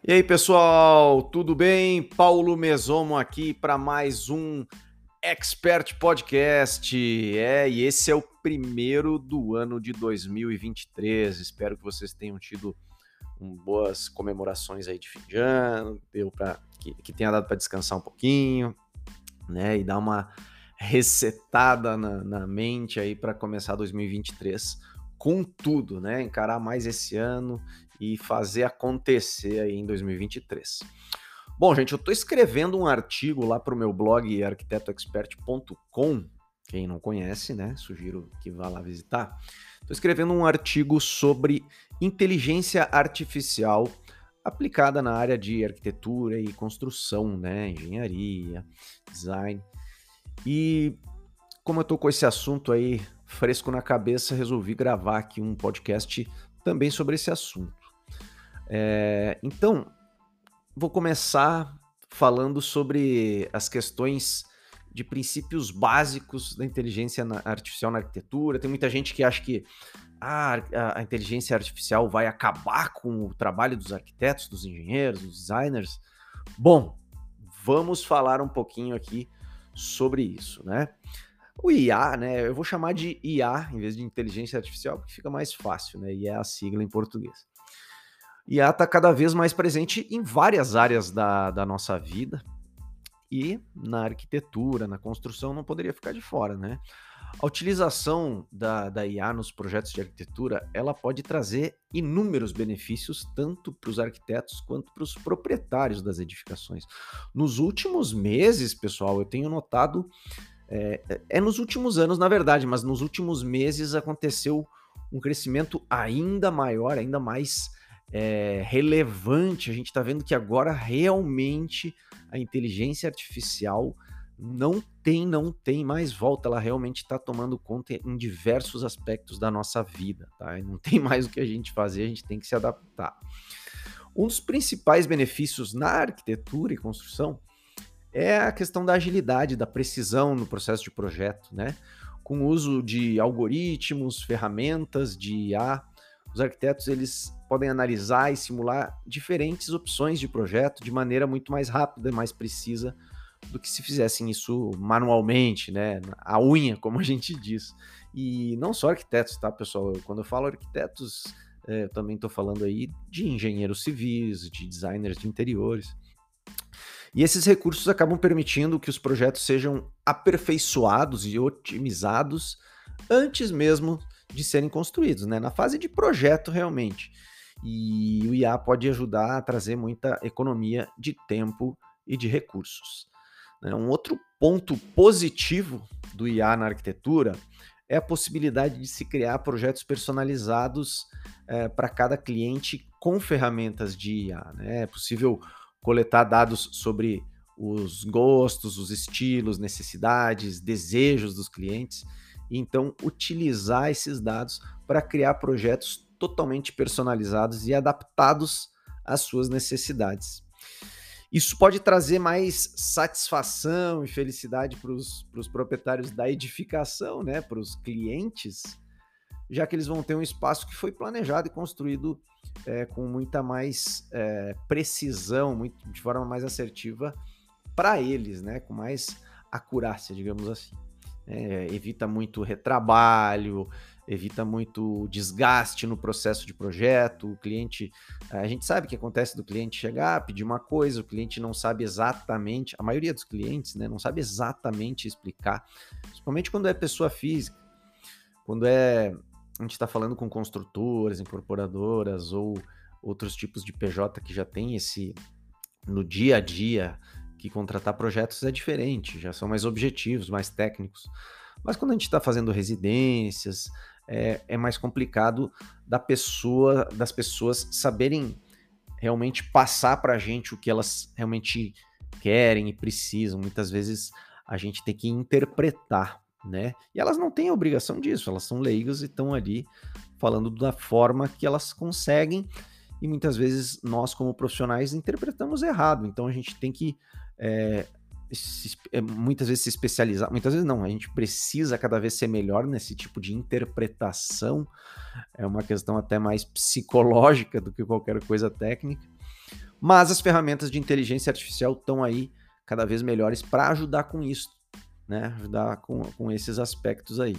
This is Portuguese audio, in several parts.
E aí, pessoal, tudo bem? Paulo Mesomo aqui para mais um Expert Podcast. E esse é o primeiro do ano de 2023. Espero que vocês tenham tido boas comemorações aí de fim de ano, que tenha dado para descansar um pouquinho, né? E dar uma resetada na mente aí para começar 2023 com tudo, né? Encarar mais esse ano e fazer acontecer aí em 2023. Bom, gente, eu estou escrevendo um artigo lá para o meu blog arquitetoexpert.com. Quem não conhece, né? Sugiro que vá lá visitar. Estou escrevendo um artigo sobre inteligência artificial aplicada na área de arquitetura e construção, né? Engenharia, design. E como eu estou com esse assunto aí fresco na cabeça, resolvi gravar aqui um podcast também sobre esse assunto. Então, vou começar falando sobre as questões de princípios básicos da inteligência artificial na arquitetura. Tem muita gente que acha que a inteligência artificial vai acabar com o trabalho dos arquitetos, dos engenheiros, dos designers. Bom, vamos falar um pouquinho aqui sobre isso, né? O IA, né? Eu vou chamar de IA em vez de inteligência artificial, porque fica mais fácil, né? E é a sigla em português. IA está cada vez mais presente em várias áreas da nossa vida e na arquitetura, na construção, não poderia ficar de fora, né? A utilização da IA nos projetos de arquitetura, ela pode trazer inúmeros benefícios, tanto para os arquitetos quanto para os proprietários das edificações. Nos últimos meses, pessoal, eu tenho notado, nos últimos anos, na verdade, mas nos últimos meses aconteceu um crescimento ainda maior, ainda mais relevante. A gente está vendo que agora realmente a inteligência artificial não tem mais volta, ela realmente está tomando conta em diversos aspectos da nossa vida, tá? E não tem mais o que a gente fazer, a gente tem que se adaptar. Um dos principais benefícios na arquitetura e construção é a questão da agilidade, da precisão no processo de projeto, né? Com o uso de algoritmos, ferramentas de IA, os arquitetos eles podem analisar e simular diferentes opções de projeto de maneira muito mais rápida e mais precisa do que se fizessem isso manualmente, né? A unha, como a gente diz. E não só arquitetos, tá, pessoal? Quando eu falo arquitetos, eu também estou falando aí de engenheiros civis, de designers de interiores. E esses recursos acabam permitindo que os projetos sejam aperfeiçoados e otimizados antes mesmo de serem construídos, né? Na fase de projeto, realmente. E o IA pode ajudar a trazer muita economia de tempo e de recursos. Um outro ponto positivo do IA na arquitetura é a possibilidade de se criar projetos personalizados para cada cliente com ferramentas de IA, né? É possível coletar dados sobre os gostos, os estilos, necessidades, desejos dos clientes, e então utilizar esses dados para criar projetos totalmente personalizados e adaptados às suas necessidades. Isso pode trazer mais satisfação e felicidade para os proprietários da edificação, né, para os clientes, já que eles vão ter um espaço que foi planejado e construído com muita mais precisão, de forma mais assertiva para eles, né, com mais acurácia, digamos assim. Evita muito retrabalho, evita muito desgaste no processo de projeto. O cliente, a gente sabe o que acontece do cliente chegar, pedir uma coisa, o cliente não sabe exatamente, a maioria dos clientes, né, não sabe exatamente explicar, principalmente quando é pessoa física, quando a gente está falando com construtoras, incorporadoras ou outros tipos de PJ que já tem esse no dia a dia, que contratar projetos é diferente, já são mais objetivos, mais técnicos. Mas quando a gente está fazendo residências, é mais complicado das pessoas saberem realmente passar para a gente o que elas realmente querem e precisam. Muitas vezes a gente tem que interpretar, né? E elas não têm a obrigação disso, elas são leigas e estão ali falando da forma que elas conseguem, e muitas vezes nós, como profissionais, interpretamos errado. Então a gente tem que muitas vezes se especializar, muitas vezes não, a gente precisa cada vez ser melhor nesse tipo de interpretação. É uma questão até mais psicológica do que qualquer coisa técnica, Mas as ferramentas de inteligência artificial estão aí cada vez melhores para ajudar com isso, né? Ajudar com esses aspectos aí.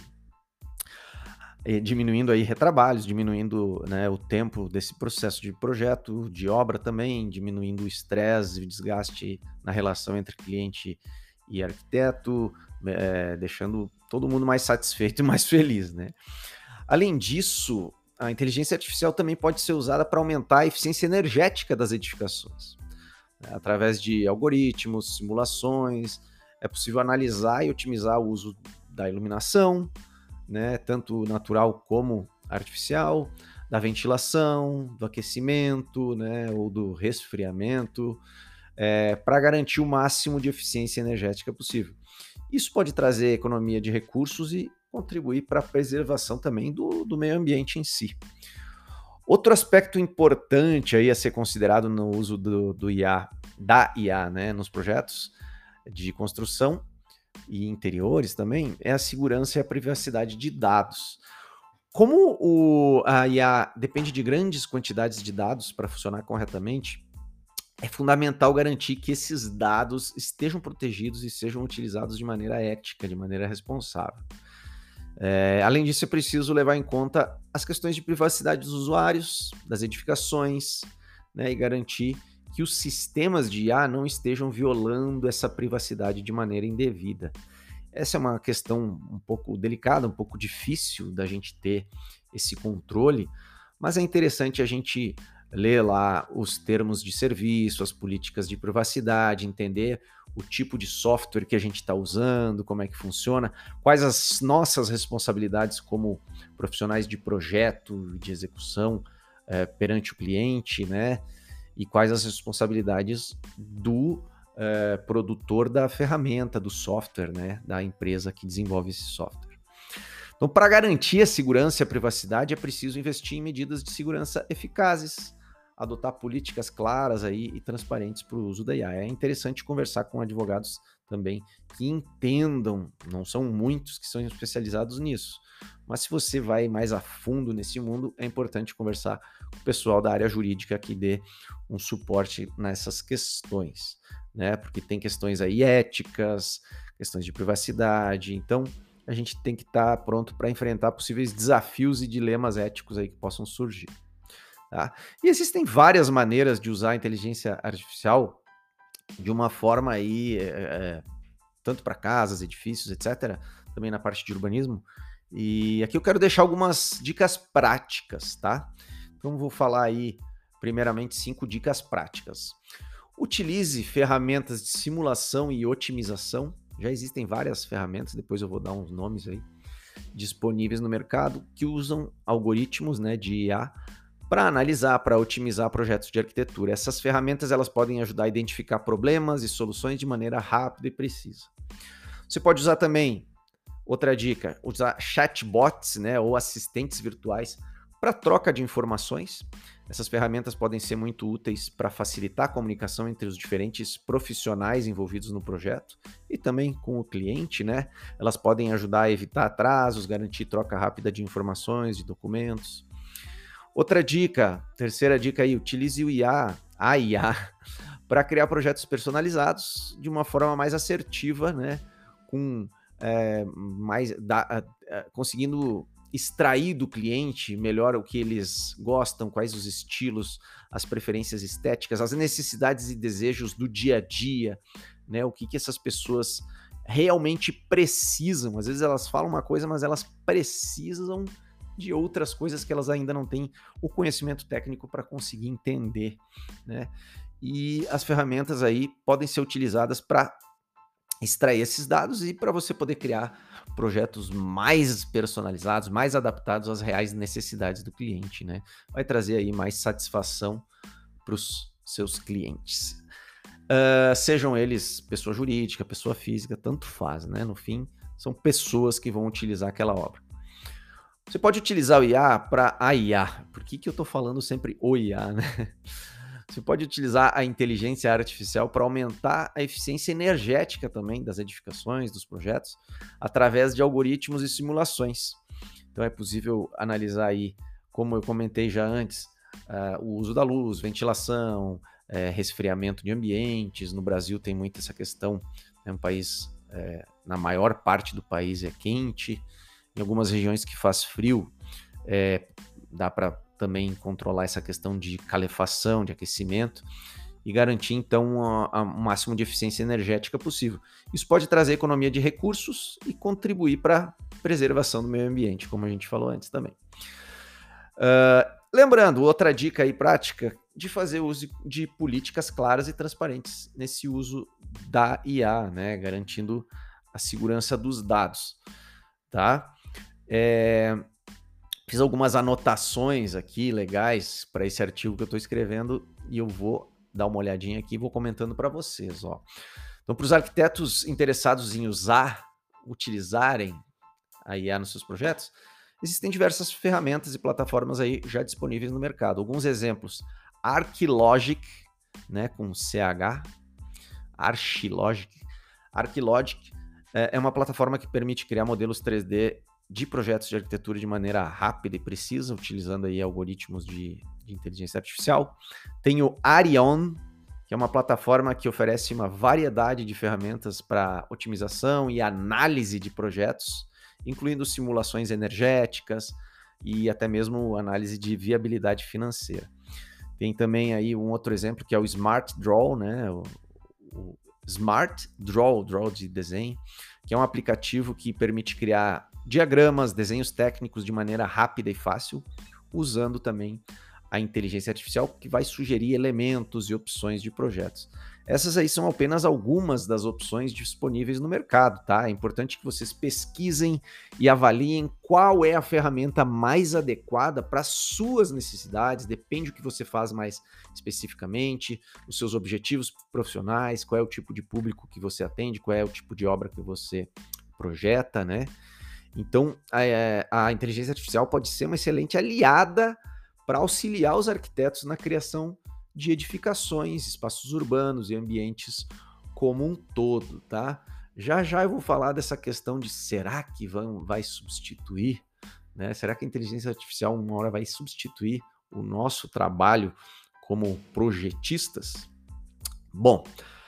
Diminuindo aí retrabalhos, diminuindo, né, o tempo desse processo de projeto, de obra também, diminuindo o estresse e o desgaste na relação entre cliente e arquiteto, deixando todo mundo mais satisfeito e mais feliz, né? Além disso, a inteligência artificial também pode ser usada para aumentar a eficiência energética das edificações, né? Através de algoritmos, simulações, é possível analisar e otimizar o uso da iluminação, né, tanto natural como artificial, da ventilação, do aquecimento, né, ou do resfriamento, para garantir o máximo de eficiência energética possível. Isso pode trazer economia de recursos e contribuir para a preservação também do meio ambiente em si. Outro aspecto importante aí a ser considerado no uso da IA, né, nos projetos de construção e interiores também, é a segurança e a privacidade de dados. Como a IA depende de grandes quantidades de dados para funcionar corretamente, é fundamental garantir que esses dados estejam protegidos e sejam utilizados de maneira ética, de maneira responsável. Além disso, é preciso levar em conta as questões de privacidade dos usuários, das edificações, né, e garantir que os sistemas de IA não estejam violando essa privacidade de maneira indevida. Essa é uma questão um pouco delicada, um pouco difícil da gente ter esse controle, mas é interessante a gente ler lá os termos de serviço, as políticas de privacidade, entender o tipo de software que a gente está usando, como é que funciona, quais as nossas responsabilidades como profissionais de projeto, de execução perante o cliente, né? E quais as responsabilidades do produtor da ferramenta, do software, né? Da empresa que desenvolve esse software. Então, para garantir a segurança e a privacidade, é preciso investir em medidas de segurança eficazes, adotar políticas claras aí e transparentes para o uso da IA. É interessante conversar com advogados também que entendam, não são muitos que são especializados nisso, mas se você vai mais a fundo nesse mundo, é importante conversar com o pessoal da área jurídica que dê um suporte nessas questões, né? Porque tem questões aí éticas, questões de privacidade, então a gente tem que estar pronto para enfrentar possíveis desafios e dilemas éticos aí que possam surgir. Tá? E existem várias maneiras de usar a inteligência artificial de uma forma aí, tanto para casas, edifícios, etc., também na parte de urbanismo. E aqui eu quero deixar algumas dicas práticas, tá? Então vou falar aí, primeiramente, 5 dicas práticas. Utilize ferramentas de simulação e otimização. Já existem várias ferramentas, depois eu vou dar uns nomes aí, disponíveis no mercado, que usam algoritmos, né, de IA para analisar, para otimizar projetos de arquitetura. Essas ferramentas elas podem ajudar a identificar problemas e soluções de maneira rápida e precisa. Você pode usar também, outra dica, usar chatbots, né, ou assistentes virtuais para troca de informações. Essas ferramentas podem ser muito úteis para facilitar a comunicação entre os diferentes profissionais envolvidos no projeto e também com o cliente, né? Elas podem ajudar a evitar atrasos, garantir troca rápida de informações, de documentos. Outra dica, terceira dica aí, utilize a IA, para criar projetos personalizados de uma forma mais assertiva, né? Com conseguindo extrair do cliente melhor o que eles gostam, quais os estilos, as preferências estéticas, as necessidades e desejos do dia a dia, né? O que essas pessoas realmente precisam. Às vezes elas falam uma coisa, mas elas precisam de outras coisas que elas ainda não têm o conhecimento técnico para conseguir entender, né? E as ferramentas aí podem ser utilizadas para extrair esses dados e para você poder criar projetos mais personalizados, mais adaptados às reais necessidades do cliente, né? Vai trazer aí mais satisfação para os seus clientes. Sejam eles pessoa jurídica, pessoa física, tanto faz, né? No fim, são pessoas que vão utilizar aquela obra. Você pode utilizar o IA para a IA. Por que eu estou falando sempre o IA, né? Você pode utilizar a inteligência artificial para aumentar a eficiência energética também das edificações, dos projetos, através de algoritmos e simulações. Então é possível analisar aí, como eu comentei já antes, o uso da luz, ventilação, resfriamento de ambientes. No Brasil tem muito essa questão, é um país, na maior parte do país é quente, em algumas regiões que faz frio, dá para também controlar essa questão de calefação, de aquecimento, e garantir, então, o máximo de eficiência energética possível. Isso pode trazer economia de recursos e contribuir para a preservação do meio ambiente, como a gente falou antes também. Lembrando, outra dica aí prática, de fazer uso de políticas claras e transparentes nesse uso da IA, né, garantindo a segurança dos dados, tá? Fiz algumas anotações aqui legais para esse artigo que eu estou escrevendo e eu vou dar uma olhadinha aqui e vou comentando para vocês, ó. Então, para os arquitetos interessados em utilizarem a IA nos seus projetos, existem diversas ferramentas e plataformas aí já disponíveis no mercado. Alguns exemplos: Archilogic, né, com CH, Archilogic é uma plataforma que permite criar modelos 3D de projetos de arquitetura de maneira rápida e precisa, utilizando aí algoritmos de inteligência artificial. Tem o Arion, que é uma plataforma que oferece uma variedade de ferramentas para otimização e análise de projetos, incluindo simulações energéticas e até mesmo análise de viabilidade financeira. Tem também aí um outro exemplo que é o Smart Draw, né? O Smart Draw de desenho, que é um aplicativo que permite criar diagramas, desenhos técnicos de maneira rápida e fácil, usando também a inteligência artificial, que vai sugerir elementos e opções de projetos. Essas aí são apenas algumas das opções disponíveis no mercado, tá? É importante que vocês pesquisem e avaliem qual é a ferramenta mais adequada para as suas necessidades, depende do que você faz mais especificamente, os seus objetivos profissionais, qual é o tipo de público que você atende, qual é o tipo de obra que você projeta, né? Então, a inteligência artificial pode ser uma excelente aliada para auxiliar os arquitetos na criação de edificações, espaços urbanos e ambientes como um todo, tá? Já eu vou falar dessa questão de será que vai substituir, né? Será que a inteligência artificial uma hora vai substituir o nosso trabalho como projetistas? Bom,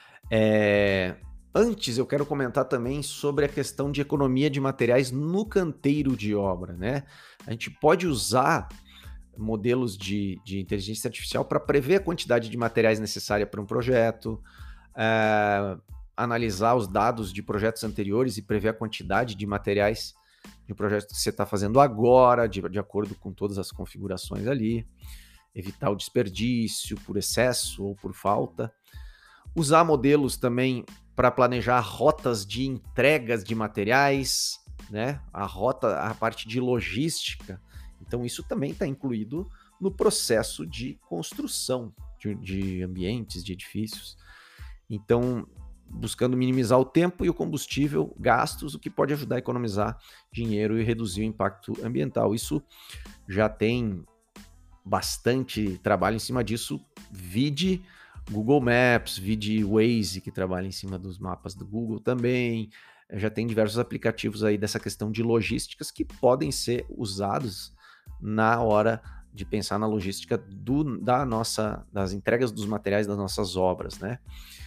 antes eu quero comentar também sobre a questão de economia de materiais no canteiro de obra, né? A gente pode usar modelos de inteligência artificial para prever a quantidade de materiais necessária para um projeto, analisar os dados de projetos anteriores e prever a quantidade de materiais de um projeto que você está fazendo agora, de acordo com todas as configurações ali, evitar o desperdício por excesso ou por falta, usar modelos também para planejar rotas de entregas de materiais, né? A parte de logística. Então, isso também está incluído no processo de construção de ambientes, de edifícios. Então, buscando minimizar o tempo e o combustível gastos, o que pode ajudar a economizar dinheiro e reduzir o impacto ambiental. Isso já tem bastante trabalho em cima disso. Vide Google Maps, vide Waze, que trabalha em cima dos mapas do Google também. Já tem diversos aplicativos aí dessa questão de logísticas que podem ser usados na hora de pensar na logística das entregas dos materiais das nossas obras, né?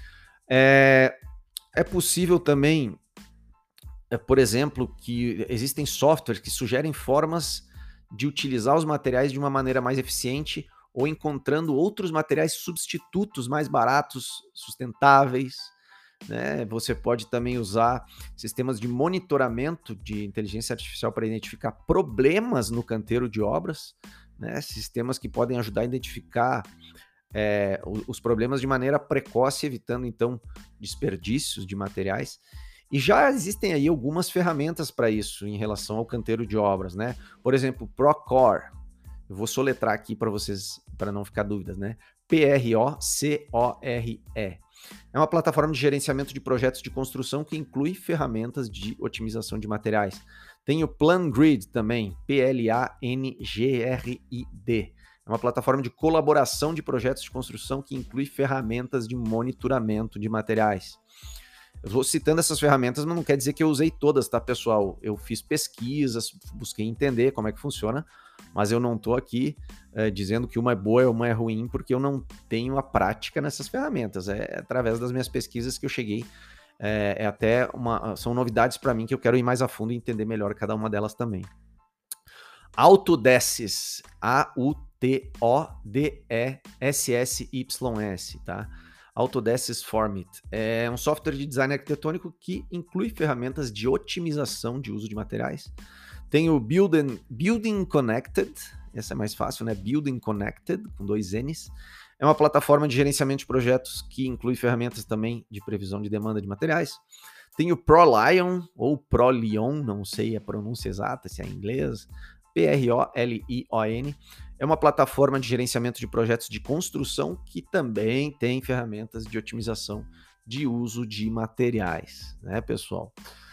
É possível também, por exemplo, que existem softwares que sugerem formas de utilizar os materiais de uma maneira mais eficiente ou encontrando outros materiais substitutos mais baratos, sustentáveis, né? Você pode também usar sistemas de monitoramento de inteligência artificial para identificar problemas no canteiro de obras, né? Sistemas que podem ajudar a identificar os problemas de maneira precoce, evitando então desperdícios de materiais. E já existem aí algumas ferramentas para isso em relação ao canteiro de obras, né? Por exemplo, Procore. Eu vou soletrar aqui para vocês, para não ficar dúvidas, né? Procore. É uma plataforma de gerenciamento de projetos de construção que inclui ferramentas de otimização de materiais. Tem o PlanGrid também, PLANGRID. É uma plataforma de colaboração de projetos de construção que inclui ferramentas de monitoramento de materiais. Eu vou citando essas ferramentas, mas não quer dizer que eu usei todas, tá, pessoal? Eu fiz pesquisas, busquei entender como é que funciona, mas eu não estou aqui dizendo que uma é boa e uma é ruim, porque eu não tenho a prática nessas ferramentas. É através das minhas pesquisas que eu cheguei. São novidades para mim que eu quero ir mais a fundo e entender melhor cada uma delas também. Autodesys, Autodessys, tá? Autodesys Formit é um software de design arquitetônico que inclui ferramentas de otimização de uso de materiais. Tem o Building Connected, essa é mais fácil, né? Building Connected, com 2 N's. É uma plataforma de gerenciamento de projetos que inclui ferramentas também de previsão de demanda de materiais. Tem o ProLion, ou ProLion, não sei a pronúncia exata, se é em inglês, PROLION. É uma plataforma de gerenciamento de projetos de construção que também tem ferramentas de otimização de uso de materiais, né, pessoal?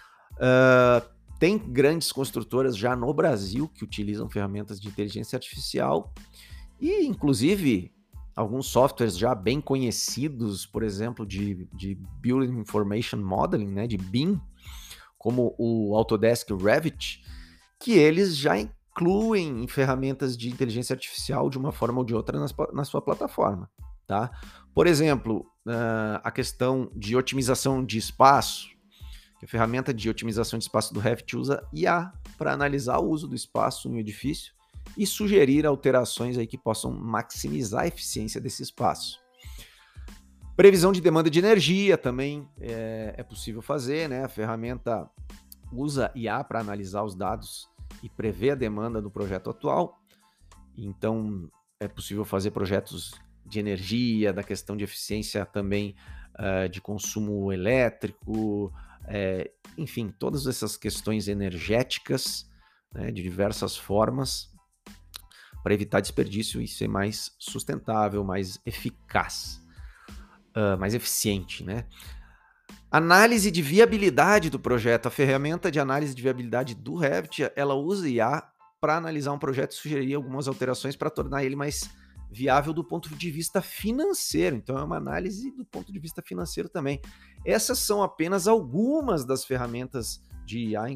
Tem grandes construtoras já no Brasil que utilizam ferramentas de inteligência artificial e, inclusive, alguns softwares já bem conhecidos, por exemplo, de Building Information Modeling, né, de BIM, como o Autodesk Revit, que eles já incluem ferramentas de inteligência artificial de uma forma ou de outra na sua plataforma, tá? Por exemplo, a questão de otimização de espaço, que a ferramenta de otimização de espaço do Revit usa IA para analisar o uso do espaço no edifício e sugerir alterações aí que possam maximizar a eficiência desse espaço. Previsão de demanda de energia também é possível fazer, né? A ferramenta usa IA para analisar os dados e prever a demanda do projeto atual. Então, é possível fazer projetos de energia, da questão de eficiência também de consumo elétrico, enfim, todas essas questões energéticas, né, de diversas formas, para evitar desperdício e ser mais sustentável, mais eficaz, mais eficiente, né? Análise de viabilidade do projeto. A ferramenta de análise de viabilidade do Revit, ela usa IA para analisar um projeto e sugerir algumas alterações para tornar ele mais viável do ponto de vista financeiro. Então, é uma análise do ponto de vista financeiro também. Essas são apenas algumas das ferramentas de IA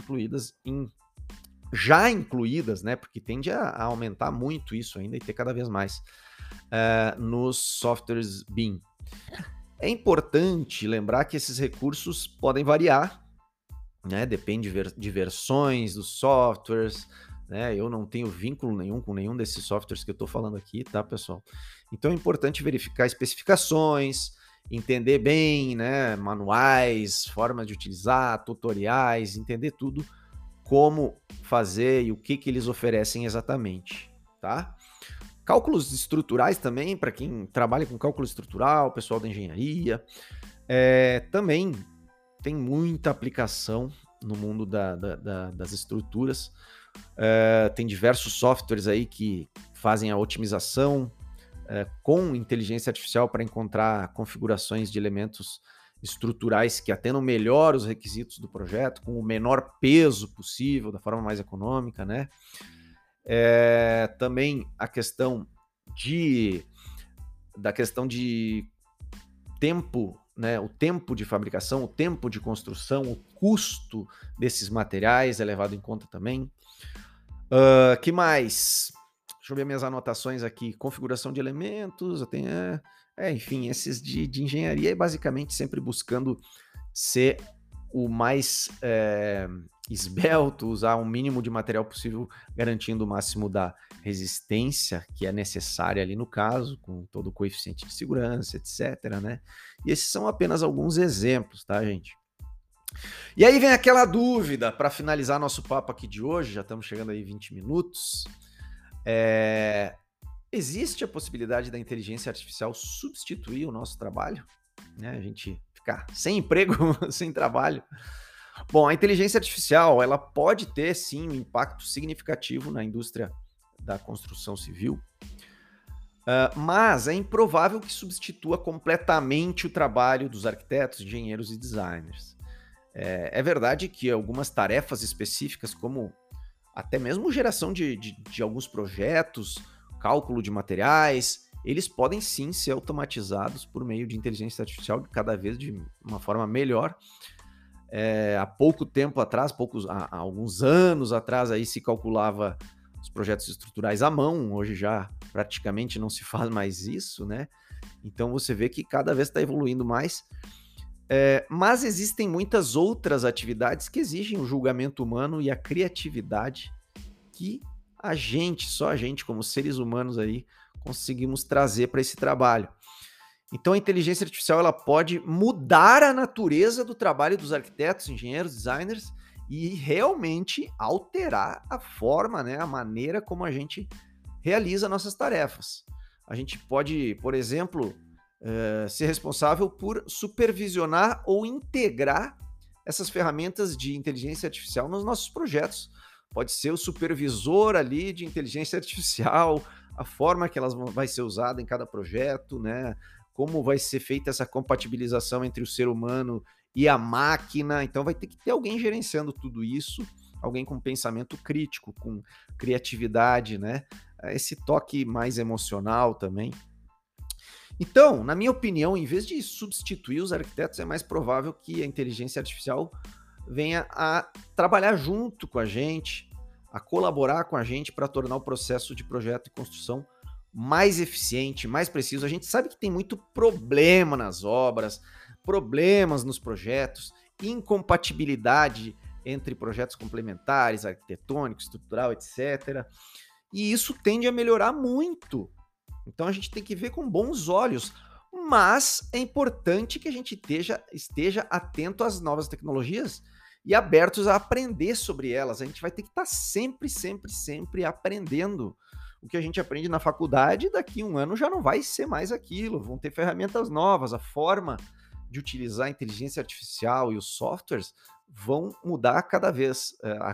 já incluídas, né? Porque tende a aumentar muito isso ainda e ter cada vez mais nos softwares BIM. É importante lembrar que esses recursos podem variar, né? Depende de versões dos softwares, né? Eu não tenho vínculo nenhum com nenhum desses softwares que eu estou falando aqui, tá, pessoal? Então é importante verificar especificações, entender bem, né? Manuais, formas de utilizar, tutoriais, entender tudo, como fazer e o que eles oferecem exatamente, tá? Cálculos estruturais também, para quem trabalha com cálculo estrutural, pessoal da engenharia, também tem muita aplicação no mundo das estruturas. Tem diversos softwares aí que fazem a otimização com inteligência artificial para encontrar configurações de elementos estruturais que atendam melhor os requisitos do projeto, com o menor peso possível, da forma mais econômica, né? Também a questão de tempo, né? O tempo de fabricação, o tempo de construção, o custo desses materiais é levado em conta também. Que mais? Deixa eu ver minhas anotações aqui. Configuração de elementos, enfim, esses de engenharia é basicamente sempre buscando ser o mais esbelto, usar o mínimo de material possível, garantindo o máximo da resistência que é necessária ali no caso, com todo o coeficiente de segurança, etc, né? E esses são apenas alguns exemplos, tá, gente? E aí vem aquela dúvida, para finalizar nosso papo aqui de hoje, já estamos chegando aí 20 minutos, existe a possibilidade da inteligência artificial substituir o nosso trabalho? Né? A gente ficar sem emprego, sem trabalho? Bom, a inteligência artificial, ela pode ter, sim, um impacto significativo na indústria da construção civil, mas é improvável que substitua completamente o trabalho dos arquitetos, engenheiros e designers. É verdade que algumas tarefas específicas, como até mesmo geração de alguns projetos, cálculo de materiais, eles podem sim ser automatizados por meio de inteligência artificial cada vez de uma forma melhor. Há pouco tempo atrás, há alguns anos atrás, aí se calculava os projetos estruturais à mão, hoje já praticamente não se faz mais isso, né? Então você vê que cada vez está evoluindo mais. Mas existem muitas outras atividades que exigem o julgamento humano e a criatividade que só a gente, como seres humanos aí, conseguimos trazer para esse trabalho. Então a inteligência artificial ela pode mudar a natureza do trabalho dos arquitetos, engenheiros, designers e realmente alterar a forma, né, a maneira como a gente realiza nossas tarefas. A gente pode, por exemplo, ser responsável por supervisionar ou integrar essas ferramentas de inteligência artificial nos nossos projetos. Pode ser o supervisor ali de inteligência artificial, a forma que elas vai ser usada em cada projeto, né? Como vai ser feita essa compatibilização entre o ser humano e a máquina. Então vai ter que ter alguém gerenciando tudo isso, alguém com pensamento crítico, com criatividade, né? Esse toque mais emocional também. Então, na minha opinião, em vez de substituir os arquitetos, é mais provável que a inteligência artificial venha a trabalhar junto com a gente, a colaborar com a gente para tornar o processo de projeto e construção mais eficiente, mais preciso. A gente sabe que tem muito problema nas obras, problemas nos projetos, incompatibilidade entre projetos complementares, arquitetônico, estrutural, etc. E isso tende a melhorar muito. Então a gente tem que ver com bons olhos, mas é importante que a gente esteja atento às novas tecnologias e abertos a aprender sobre elas. A gente vai ter que estar sempre aprendendo. O que a gente aprende na faculdade, daqui a um ano já não vai ser mais aquilo, vão ter ferramentas novas, a forma de utilizar a inteligência artificial e os softwares vão mudar a cada vez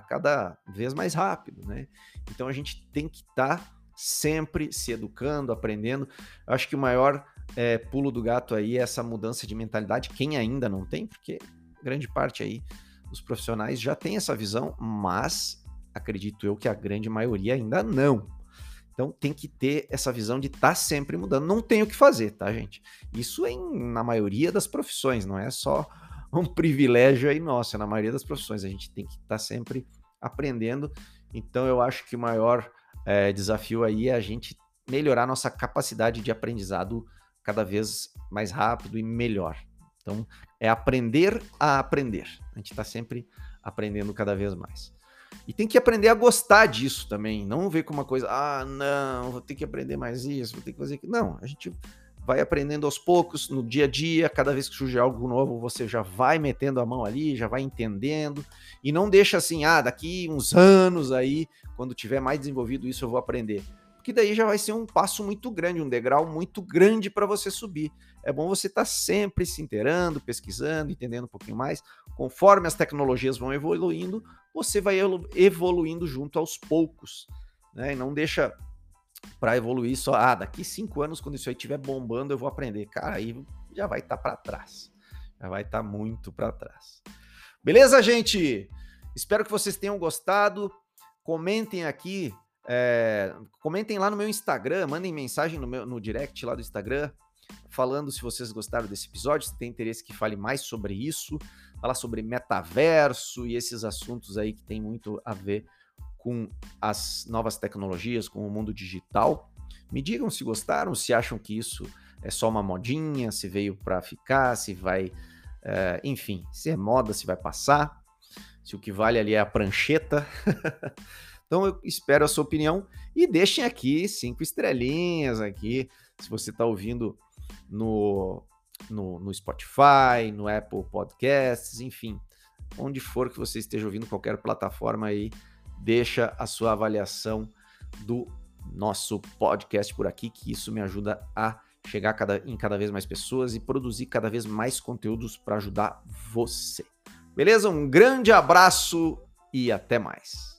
mais rápido, né? Então a gente tem que estar sempre se educando, aprendendo. Eu acho que o maior pulo do gato aí é essa mudança de mentalidade, quem ainda não tem, porque grande parte aí dos profissionais já tem essa visão, mas acredito eu que a grande maioria ainda não. Então tem que ter essa visão de estar sempre mudando. Não tem o que fazer, tá, gente? Isso na maioria das profissões, não é só um privilégio aí nosso, é na maioria das profissões. A gente tem que estar sempre aprendendo. Então eu acho que o maior desafio aí é a gente melhorar nossa capacidade de aprendizado cada vez mais rápido e melhor. Então, é aprender a aprender. A gente está sempre aprendendo cada vez mais. E tem que aprender a gostar disso também. Não ver como uma coisa, não, vou ter que aprender mais isso, vou ter que fazer aquilo. Não, a gente vai aprendendo aos poucos, no dia a dia, cada vez que surge algo novo, você já vai metendo a mão ali, já vai entendendo, e não deixa assim, daqui uns anos aí, quando tiver mais desenvolvido isso, eu vou aprender. Porque daí já vai ser um passo muito grande, um degrau muito grande para você subir. É bom você estar sempre se inteirando, pesquisando, entendendo um pouquinho mais. Conforme as tecnologias vão evoluindo, você vai evoluindo junto aos poucos, né? E não deixa para evoluir só, daqui 5 anos, quando isso aí estiver bombando, eu vou aprender. Cara, aí já vai estar para trás. Já vai estar muito para trás. Beleza, gente? Espero que vocês tenham gostado. Comentem aqui, comentem lá no meu Instagram, mandem mensagem no direct lá do Instagram, falando se vocês gostaram desse episódio, se tem interesse que fale mais sobre isso, falar sobre metaverso e esses assuntos aí que tem muito a ver com as novas tecnologias, com o mundo digital. Me digam se gostaram, se acham que isso é só uma modinha, se veio para ficar, se vai, enfim, se é moda, se vai passar, se o que vale ali é a prancheta. Então eu espero a sua opinião e deixem aqui 5 estrelinhas aqui, se você está ouvindo no Spotify, no Apple Podcasts, enfim, onde for que você esteja ouvindo, qualquer plataforma aí, deixa a sua avaliação do nosso podcast por aqui, que isso me ajuda a chegar em cada vez mais pessoas e produzir cada vez mais conteúdos para ajudar você. Beleza? Um grande abraço e até mais.